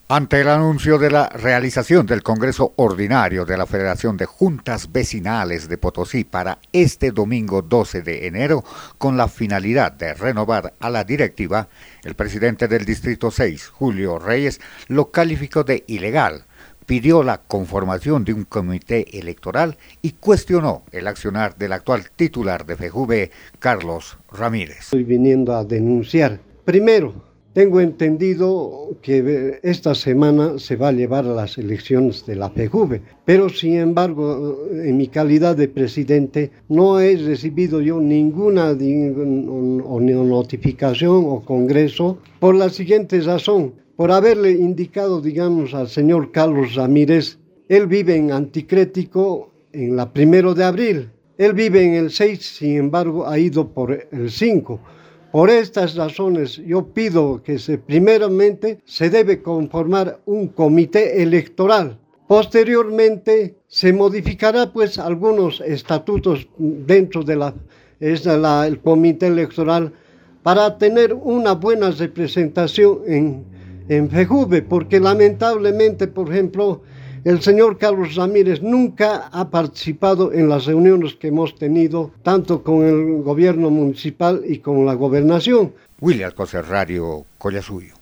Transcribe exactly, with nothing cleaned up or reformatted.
Ante el anuncio de la realización del Congreso Ordinario de la Federación de Juntas Vecinales de Potosí para este domingo doce de enero, con la finalidad de renovar a la directiva, el presidente del Distrito seis, Julio Reyes, lo calificó de ilegal, pidió la conformación de un comité electoral y cuestionó el accionar del actual titular de FEJUVE, Carlos Ramírez. Estoy viniendo a denunciar. Primero, tengo entendido que esta semana se va a llevar a las elecciones de la FEJUVE, pero sin embargo, en mi calidad de presidente, no he recibido yo ninguna notificación o congreso por la siguiente razón. Por haberle indicado, digamos, al señor Carlos Ramírez, él vive en Anticrético en la primero de abril, él vive en el seis, sin embargo, ha ido por el cinco. Por estas razones, yo pido que se, primeramente se debe conformar un comité electoral. Posteriormente, se modificará pues algunos estatutos dentro de la, es la, el comité electoral para tener una buena representación en, en FEJUVE, porque lamentablemente, por ejemplo, el señor Carlos Ramírez nunca ha participado en las reuniones que hemos tenido, tanto con el gobierno municipal y con la gobernación. William Coser, Radio Collasuyo.